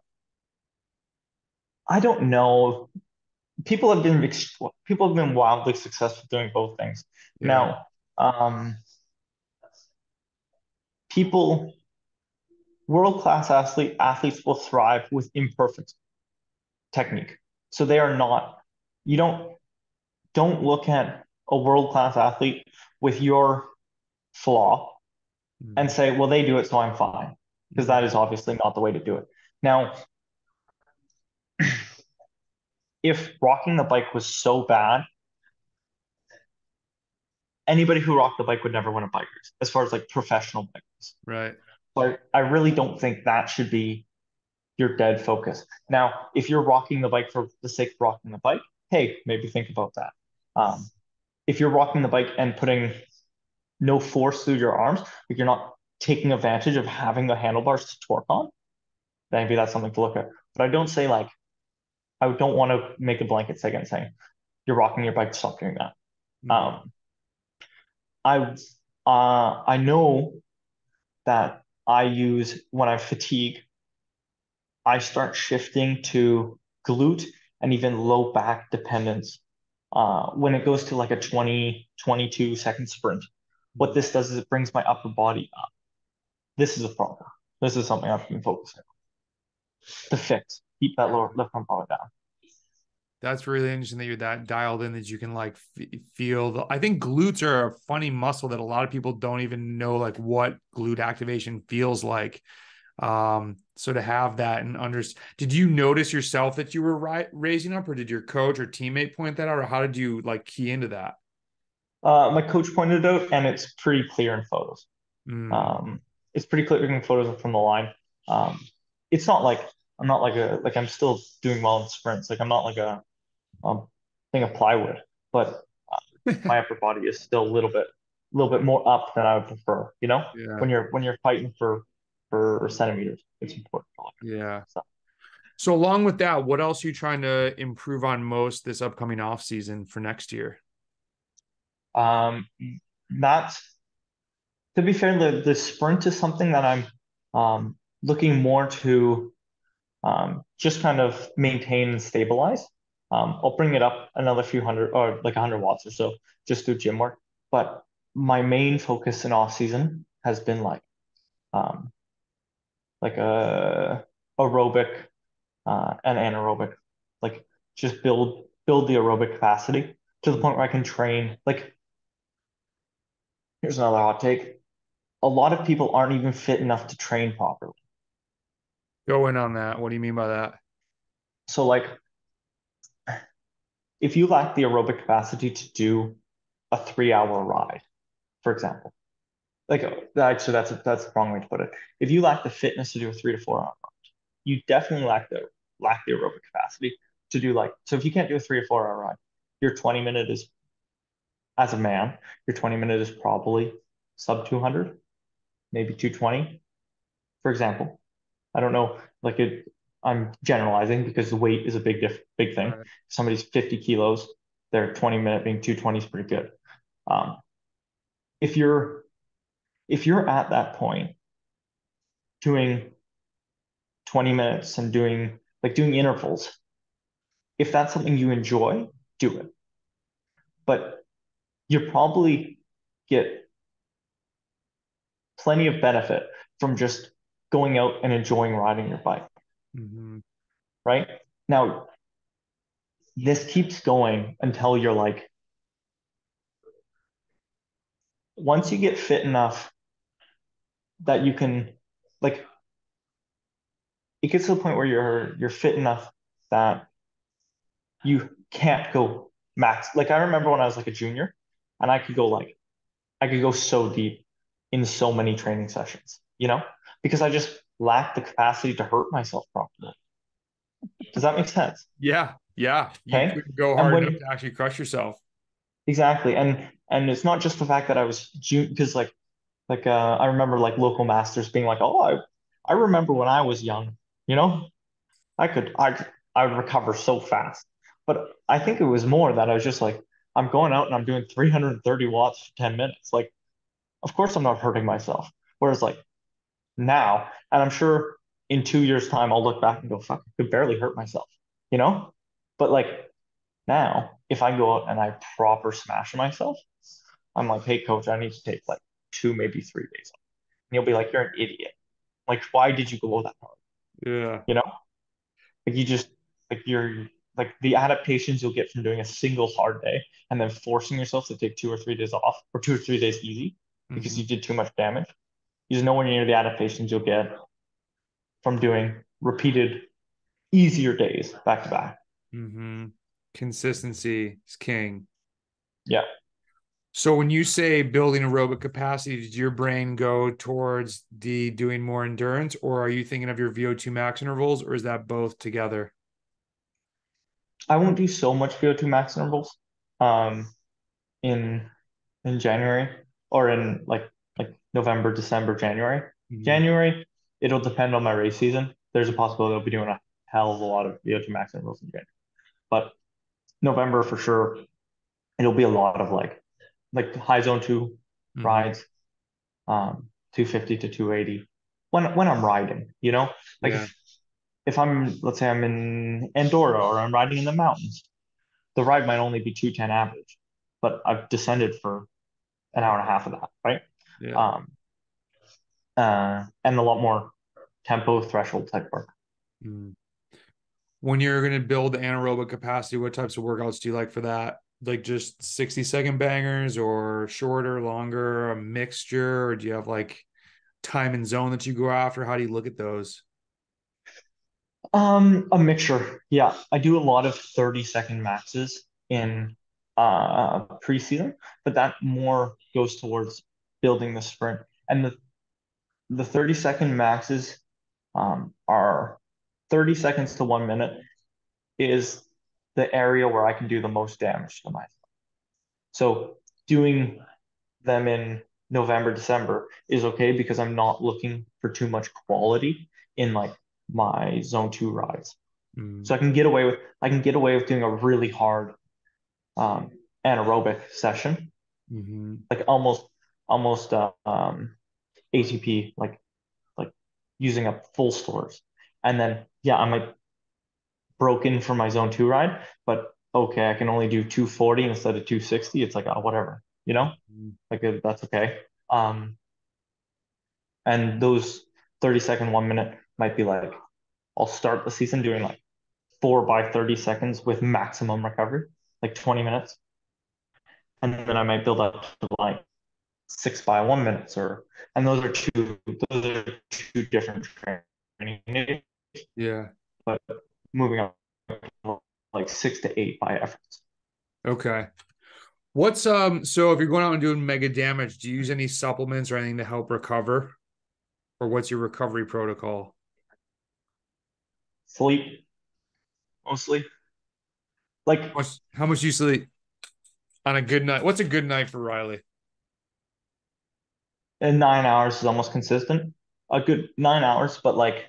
I don't know. People have been people have been wildly successful doing both things. Yeah. Now, um, people, world class athlete athletes will thrive with imperfect technique. So they are not. You don't don't look at a world class athlete with your flaw and Mm-hmm. say, well, they do it, so I'm fine. Because that is obviously not the way to do it. Now, if rocking the bike was so bad, anybody who rocked the bike would never win a bike race, as far as like professional bikers. Right. So I, I really don't think that should be your dead focus. Now, if you're rocking the bike for the sake of rocking the bike, hey, maybe think about that. Um, if you're rocking the bike and putting no force through your arms, like you're not taking advantage of having the handlebars to torque on, maybe that's something to look at. But I don't say like, I don't want to make a blanket statement saying you're rocking your bike, stop doing that. Mm-hmm. Um, I uh, I know that I use when I fatigue, I start shifting to glute and even low back dependence. Uh, when it goes to like a twenty, twenty-two second sprint, what this does is it brings my upper body up. This is a problem. This is something I've been focusing on to fix. Keep that lower left arm power down. That's really interesting that you're that dialed in that you can like f- feel the. I think glutes are a funny muscle that a lot of people don't even know like what glute activation feels like. Um, so to have that and under, did you notice yourself that you were ri raising up, or did your coach or teammate point that out, or how did you like key into that? Uh, my coach pointed it out, and it's pretty clear in photos. Mm, Um, it's pretty clear in photos from the line. Um, it's not like I'm not like a like I'm still doing well in sprints. Like I'm not like a um, thing of plywood, but uh, my upper body is still a little bit a little bit more up than I would prefer. You know, yeah, when you're when you're fighting for for centimeters, it's important. yeah. So, So along with that, what else are you trying to improve on most this upcoming off season for next year? um, that's to be fair, the the sprint is something that I'm um, looking more to um, just kind of maintain and stabilize. Um, I'll bring it up another few hundred or like one hundred watts or so just through gym work. But my main focus in off season has been like um, like a aerobic uh, and anaerobic, like just build build the aerobic capacity to the point where I can train. Like here's another hot take. A lot of people aren't even fit enough to train properly. Go in on that. What do you mean by that? So like if you lack the aerobic capacity to do a three hour ride, for example, like that, so that's a, that's the wrong way to put it. If you lack the fitness to do a three to four hour ride, you definitely lack the lack the aerobic capacity to do like so if you can't do a three or four hour ride, your twenty minute is as a man, your twenty minute is probably sub two hundred, maybe two twenty, for example. I don't know, like it, I'm generalizing because the weight is a big diff, big thing. If Right. somebody's fifty kilos, their twenty minute being two twenty is pretty good. Um, if you're if you're at that point doing twenty minutes and doing like doing intervals, if that's something you enjoy, do it. But you probably get plenty of benefit from just going out and enjoying riding your bike, Mm-hmm. right? Now, this keeps going until you're like, once you get fit enough that you can, like, it gets to the point where you're you're fit enough that you can't go max. Like I remember when I was like a junior, and I could go like I could go so deep in so many training sessions, you know, because I just lacked the capacity to hurt myself properly. Does that make sense? Yeah, yeah. You Okay. couldn't go And hard enough when to actually crush yourself. exactly, and and it's not just the fact that I was June because like like uh, I remember like local masters being like, oh, I I remember when I was young, you know, I could I I would recover so fast. But I think it was more that I was just like, I'm going out and I'm doing three hundred thirty watts for ten minutes. Like, of course I'm not hurting myself. Whereas like now, and I'm sure in two years' time I'll look back and go, fuck, I could barely hurt myself, you know? But like now, if I go out and I proper smash myself, I'm like, hey coach, I need to take like two, maybe three days off. And you'll be like, you're an idiot. Like, why did you go that hard? Yeah. You know? Like you just like you're like the adaptations you'll get from doing a single hard day and then forcing yourself to take two or three days off or two or three days easy because Mm-hmm. you did too much damage. There's nowhere near the adaptations you'll get from doing repeated easier days back to back. Mm-hmm. Consistency is king. Yeah. So when you say building aerobic capacity, did your brain go towards the doing more endurance, or are you thinking of your V O two max intervals, or is that both together? I won't do so much V O two max intervals um in in January or in like like November, December, January. Mhm. January, it'll depend on my race season. There's a possibility I'll be doing a hell of a lot of V O two max intervals in January. But November for sure, it'll be a lot of like like high zone two Mhm. rides, um, two fifty to two eighty when when I'm riding, you know? Like Yeah. if if I'm let's say I'm in Andorra or I'm riding in the mountains, the ride might only be two ten average, but I've descended for an hour and a half of that, right? Yeah. Um, uh, and a lot more tempo threshold type work. Mm. When you're going to build anaerobic capacity, what types of workouts do you like for that? Like just sixty second bangers or shorter, longer, a mixture, or do you have like time and zone that you go after? How do you look at those? Um, a mixture. Yeah, I do a lot of thirty second maxes in uh preseason, but that more goes towards building the sprint. And the the thirty second maxes um are thirty seconds to one minute is the area where I can do the most damage to myself. So doing them in November, December is okay because I'm not looking for too much quality in like my zone two rides. Mm, So I can get away with I can get away with doing a really hard um, anaerobic session, hmm like almost almost uh, um, A T P, like like using up full stores, and then yeah, I might broke in for my zone two ride, but okay, I can only do two forty instead of two sixty. It's like, oh, whatever, you know, like uh, that's okay. Um, and those thirty second, one minute might be like, I'll start the season doing like four by thirty seconds with maximum recovery, like twenty minutes. And then I might build up to like six by one minutes or, and those are two, those are two different training days, Yeah. but moving up to like six to eight by efforts. Okay. What's um so if you're going out and doing mega damage, do you use any supplements or anything to help recover? Or what's your recovery protocol? Sleep mostly. Like How much, how much do you sleep on a good night? What's a good night for Riley? in nine hours is almost consistent. A good nine hours, but like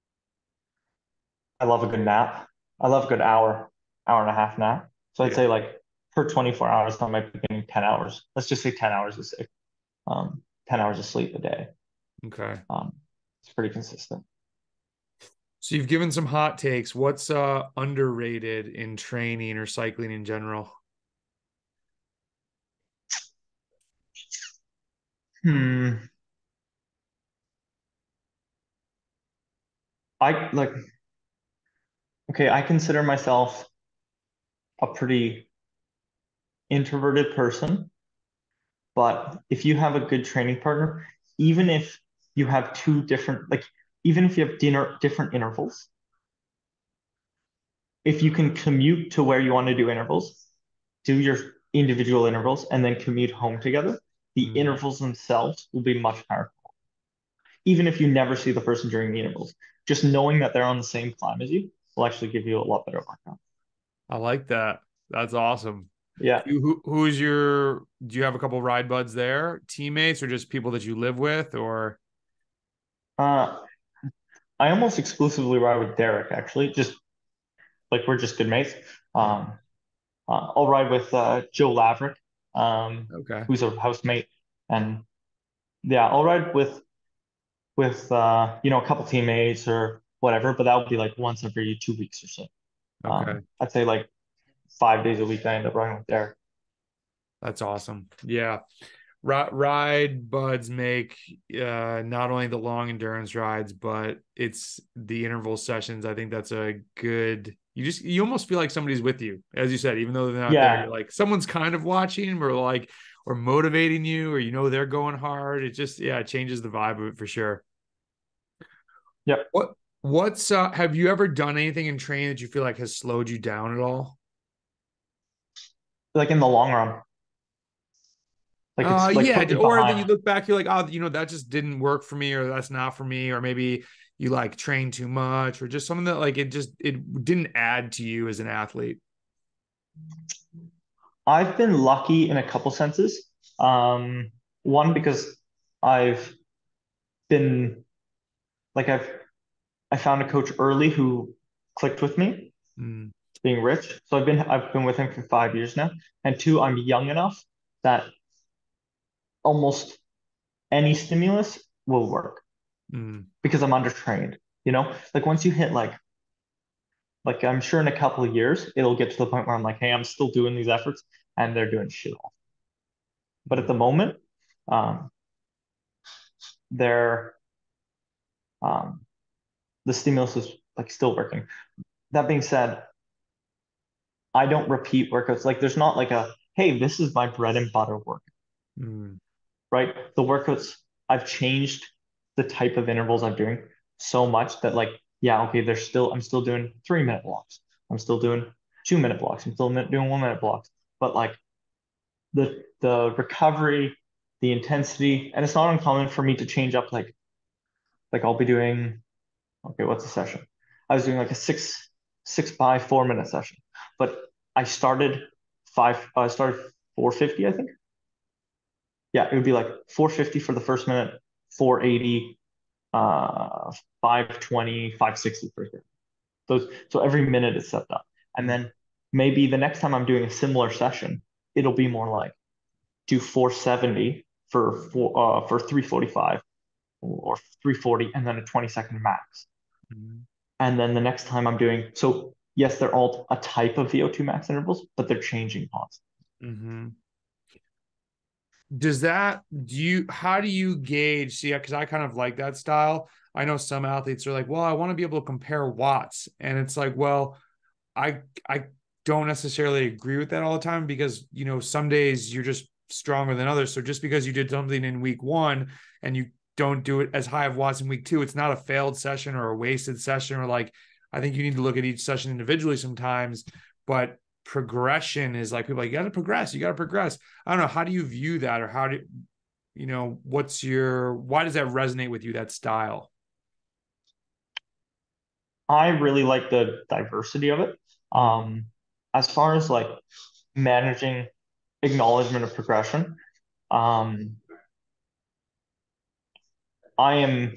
I love a good nap. I love a good hour, hour and a half nap. So I'd Yeah. say like per twenty-four hours, I might be getting ten hours. Let's just say ten hours is um ten hours of sleep a day. Okay. Um, it's pretty consistent. So you've given some hot takes. What's uh underrated in training or cycling in general? Hmm. I like okay, I consider myself a pretty introverted person, but if you have a good training partner, even if you have two different like even if you have dinner different intervals, if you can commute to where you want to do intervals, do your individual intervals, and then commute home together, the Mm, intervals themselves will be much higher. Even if you never see the person during the intervals, just knowing that they're on the same climb as you will actually give you a lot better workout. I like that. That's awesome. Yeah. Who, who's your, do you have a couple ride buds there? Teammates or just people that you live with or? Uh, I almost exclusively ride with Derek, actually. Just like we're just good mates. Um, uh, I'll ride with uh, Joe Laverick, um, Okay. who's a housemate, and yeah, I'll ride with with uh, you know a couple teammates or whatever, but that would be like once every two weeks or so. Okay. Um, I'd say like five days a week I end up riding with Derek. That's awesome. Yeah. Ride buds make uh, not only the long endurance rides, but it's the interval sessions. I think that's a good. You just you almost feel like somebody's with you, as you said, even though they're not there. You're Yeah, like someone's kind of watching, or like or motivating you, or you know they're going hard. It just yeah, it changes the vibe of it for sure. yep. What what's uh, have you ever done anything in training that you feel like has slowed you down at all? Like in the long run, like Uh it's like yeah, put me or that you behind. look back, you're like, oh, you know, that just didn't work for me, or that's not for me, or maybe you like train too much, or just something that like it just it didn't add to you as an athlete. I've been lucky in a couple senses. Um, one because I've been like I've I found a coach early who clicked with me, Mm, being Rich. So I've been I've been with him for five years now. And two, I'm young enough that almost any stimulus will work mm, because I'm undertrained. You know, like once you hit like like I'm sure in a couple of years it'll get to the point where I'm like, hey, I'm still doing these efforts and they're doing shit off. But at mm, the moment, um, they're um, the stimulus is like still working. That being said, I don't repeat workouts. Like there's not like a, hey, this is my bread and butter work, mm, right? The workouts I've changed. the type of intervals I'm doing so much that like, yeah, okay, there's still I'm still doing three minute blocks. I'm still doing two minute blocks. I'm still doing one minute blocks. But like the the recovery, the intensity, and it's not uncommon for me to change up like like I'll be doing okay, what's the session? I was doing like a six six by four minute session, but I started five. I started four fifty, I think. Yeah, it would be like four fifty for the first minute, four eighty, uh, five twenty, five sixty for here. Those so every minute is set up, and then maybe the next time I'm doing a similar session, it'll be more like do four seventy for four uh for three forty-five or three forty, and then a twenty second max. Mhm. And then the next time I'm doing, so yes, they're all a type of V O two max intervals, but they're changing constantly. Mm-hmm. Does that, do you, how do you gauge? See, because I kind of like that style. I know some athletes are like, well, I want to be able to compare watts. And it's like, well, I, I don't necessarily agree with that all the time because, you know, some days you're just stronger than others. So just because you did something in week one and you don't do it as high of watts in week two, it's not a failed session or a wasted session, or like, I think you need to look at each session individually sometimes, but progression is like, people are like, you got to progress, you got to progress. I don't know. How do you view that? Or how do, you know, what's your, why does that resonate with you, that style? I really like the diversity of it. Mm-hmm. Um, as far as like managing acknowledgement of progression, um, I am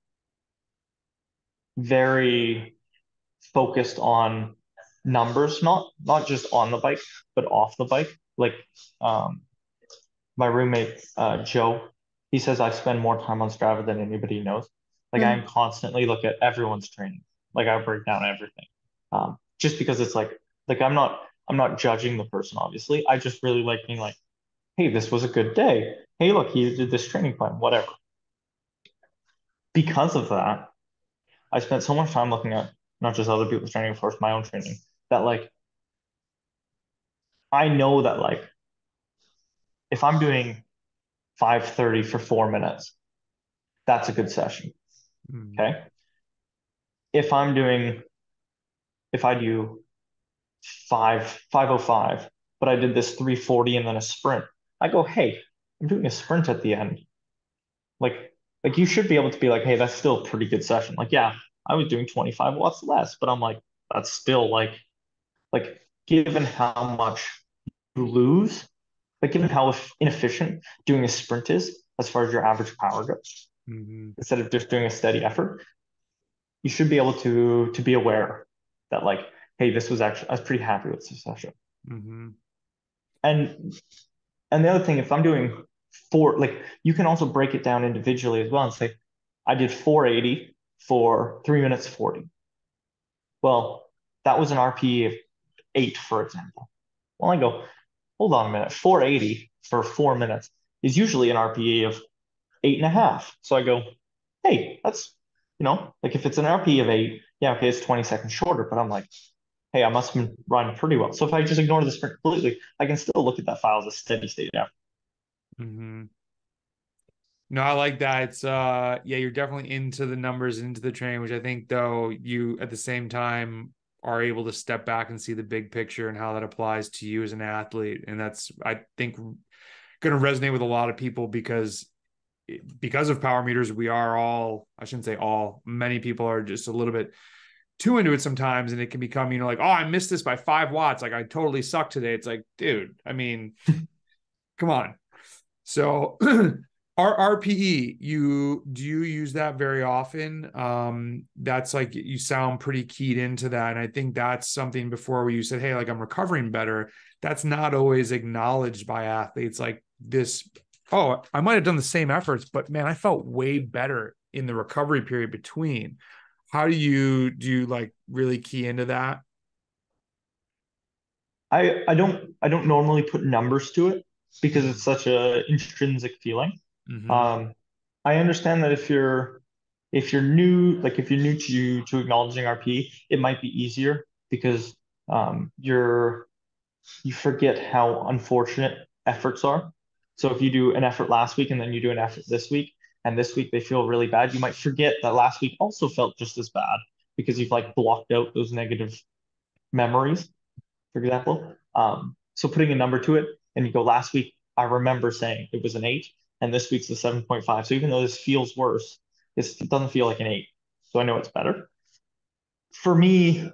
very focused on numbers, not not just on the bike, but off the bike. Like um, my roommate uh, Joe, he says I spend more time on Strava than anybody knows. Like I'm constantly look at everyone's training. Like I break down everything, um, just because it's like like I'm not I'm not judging the person. Obviously, I just really like being like, hey, this was a good day. Hey, look, he did this training plan, whatever. Because of that, I spent so much time looking at not just other people's training, of course, my own training, that like I know that like if I'm doing five thirty for four minutes, that's a good session. Mm-hmm. Okay. If I'm doing, if I do five, five oh five, but I did this three forty and then a sprint, I go, hey, I'm doing a sprint at the end. Like, like you should be able to be like, hey, that's still a pretty good session. Like, yeah, I was doing twenty-five watts less, but I'm like, that's still like, like given how much you lose, like given how inefficient doing a sprint is as far as your average power goes, Mm-hmm. instead of just doing a steady effort, you should be able to to be aware that like, hey, this was actually I was pretty happy with this session. Mm-hmm. And and the other thing, if I'm doing four, like you can also break it down individually as well and say, I did four eighty for three minutes forty. Well, that was an R P E of eight, for example. Well, I go, hold on a minute, four eighty for four minutes is usually an R P E of eight and a half. So I go, hey, that's, you know, like if it's an R P E of eight, yeah, okay, it's twenty seconds shorter, but I'm like, hey, I must have been riding pretty well. So if I just ignore the sprint completely, I can still look at that file as a steady state effort. Mm-hmm. No, I like that. It's uh yeah, you're definitely into the numbers, into the training, which I think though you at the same time are able to step back and see the big picture and how that applies to you as an athlete. And that's I think going to resonate with a lot of people because because of power meters, we are all, I shouldn't say all, many people are just a little bit too into it sometimes, and it can become, you know, like, oh, I missed this by five watts. Like I totally suck today. It's like, dude, I mean, come on. So R RPE, you do you use that very often? Um, that's like you sound pretty keyed into that. And I think that's something before where you said, hey, like I'm recovering better. That's not always acknowledged by athletes like this. Oh, I might have done the same efforts, but man, I felt way better in the recovery period between. How do you do you like really key into that? I, I don't I don't normally put numbers to it because it's such a intrinsic feeling. Mm-hmm. Um, I understand that if you're if you're new, like if you're new to to acknowledging R P, it might be easier because um, you're you forget how unfortunate efforts are. So if you do an effort last week and then you do an effort this week, and this week they feel really bad, you might forget that last week also felt just as bad because you've like blocked out those negative memories, for example. Um, so putting a number to it, and you go, last week I remember saying it was an eight, and this week's a seven point five. So even though this feels worse, it's, it doesn't feel like an eight. So I know it's better. For me,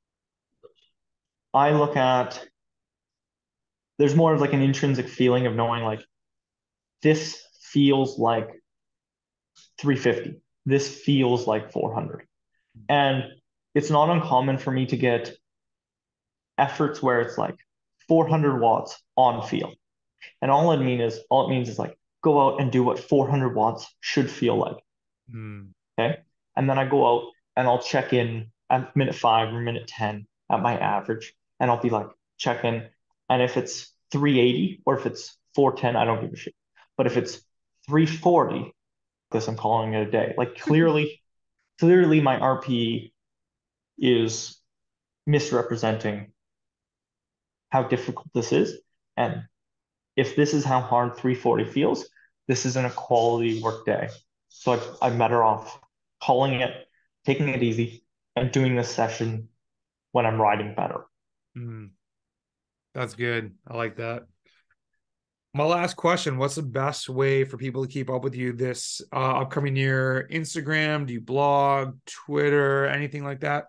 I look at there's more of like an intrinsic feeling of knowing like this feels like three fifty. This feels like four hundred. And it's not uncommon for me to get efforts where it's like four hundred watts on feel. And all it mean is all it means is like go out and do what four hundred watts should feel like. Mm. Okay. And then I go out and I'll check in at minute five or minute ten at my average. And I'll be like, check in. And if it's three eighty or if it's four ten, I don't give a shit. But if it's three forty, this I'm calling it a day. Like clearly, clearly my R P is misrepresenting how difficult this is. And if this is how hard three forty feels, this isn't a quality work day. So I, I'm better off calling it, taking it easy, and doing this session when I'm riding better. Mm. That's good. I like that. My last question, what's the best way for people to keep up with you this uh, upcoming year? Instagram, do you blog, Twitter, anything like that?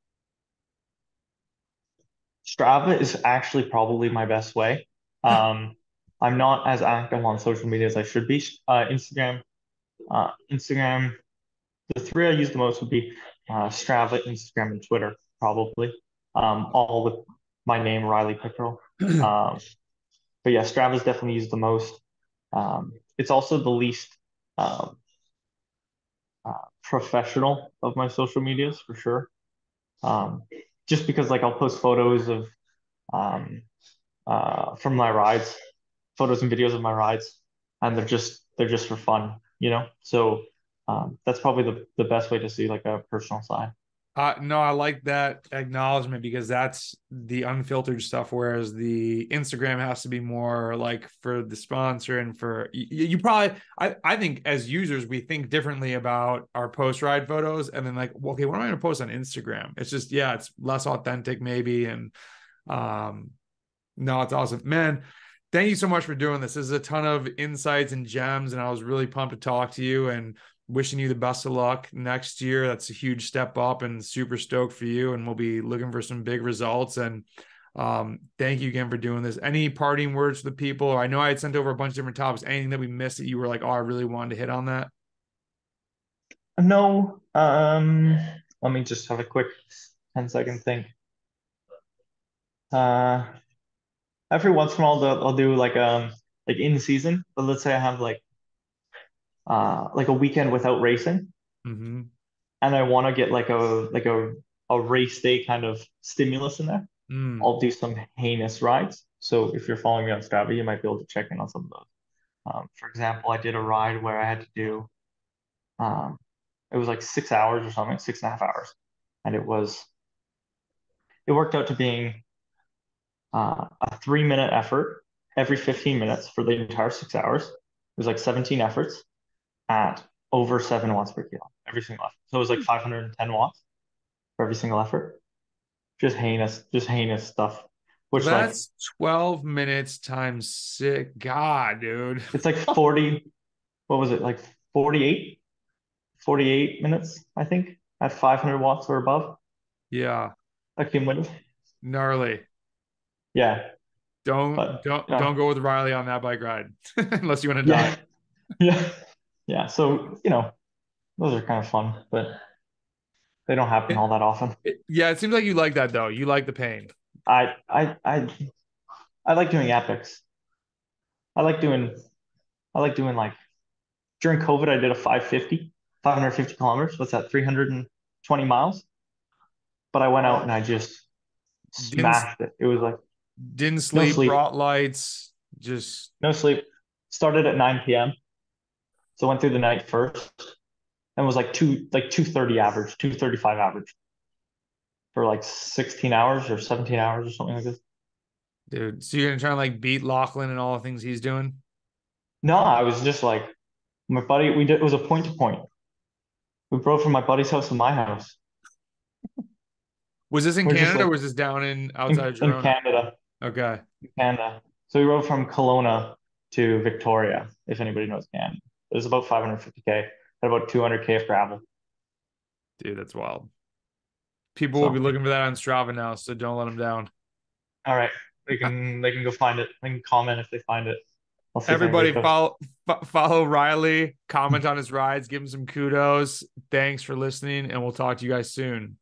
Strava is actually probably my best way. Um, I'm not as active on social media as I should be. Uh, Instagram, uh, Instagram, the three I use the most would be uh, Strava, Instagram, and Twitter, probably. Um, all with my name, Riley Pickerel. Um, but yeah, Strava is definitely used the most. Um, it's also the least um, uh, professional of my social medias for sure. Um, just because like I'll post photos of um, uh, from my rides, photos and videos of my rides, and they're just they're just for fun, you know. So um, that's probably the the best way to see like a personal side. Uh, no, I like that acknowledgement because that's the unfiltered stuff, whereas the Instagram has to be more like for the sponsor and for you, you probably I, I think as users we think differently about our post ride photos and then like, well, okay, what am I going to post on Instagram? It's just, yeah, it's less authentic maybe. And um no, it's awesome, man. Thank you so much for doing this. This is a ton of insights and gems, and I was really pumped to talk to you and wishing you the best of luck next year. That's a huge step up and super stoked for you. And we'll be looking for some big results. And um, thank you again for doing this. Any parting words for the people? I know I had sent over a bunch of different topics. Anything that we missed that you were like, oh, I really wanted to hit on that? No, um, let me just have a quick ten second think. Uh, every once in a while, I'll, I'll do like um like in season. But let's say I have like uh like a weekend without racing, Mm-hmm. and I want to get like a like a a race day kind of stimulus in there. Mm. I'll do some heinous rides. So if you're following me on Strava, you might be able to check in on some of those. Um, for example, I did a ride where I had to do um it was like six hours or something, six and a half hours, and it was it worked out to being uh, a three minute effort every fifteen minutes for the entire six hours. It was like seventeen efforts at over seven watts per kilo, every single effort. So it was like five hundred ten watts for every single effort. Just heinous, just heinous stuff. So Which like that's twelve minutes times six. God, dude. it's like forty, what was it, like forty-eight, forty-eight minutes, I think, at five hundred watts or above Yeah. accumulative. Gnarly. Yeah, Don't but don't uh, don't go with Riley on that bike ride unless you want to die. yeah, yeah, yeah. So, you know, those are kind of fun, but they don't happen It, all that often. it, yeah, it seems like you like that though. You like the pain. I I I I like doing epics. I like doing I like doing like during COVID I did a five fifty, five hundred fifty kilometers. What's that? three hundred twenty miles. But I went out and I just Didn't smashed it. It was like didn't no sleep, sleep, brought lights, just no sleep. Started at nine p m. So went through the night first and was like two like two thirty average, two thirty-five average for like sixteen hours or seventeen hours or something like this. dude. So you're gonna try and like beat Lachlan and all the things he's doing? No, I was just like My buddy, we did, it was a point to point. We rode from my buddy's house to my house. Was this in We're just Canada like or was this down in outside in, of in Girona? Canada, Okay. in Canada. So we rode from Kelowna to Victoria, if anybody knows Canada. It was about five hundred fifty K, had about two hundred K of gravel. Dude, that's wild. People will So, be looking for that on Strava now, so don't let them down. all right, they can they can go find it. They can comment if they find it. I'll see if anybody Everybody posts. follow f- follow Riley, comment on his rides, give him some kudos. Thanks for listening, and we'll talk to you guys soon.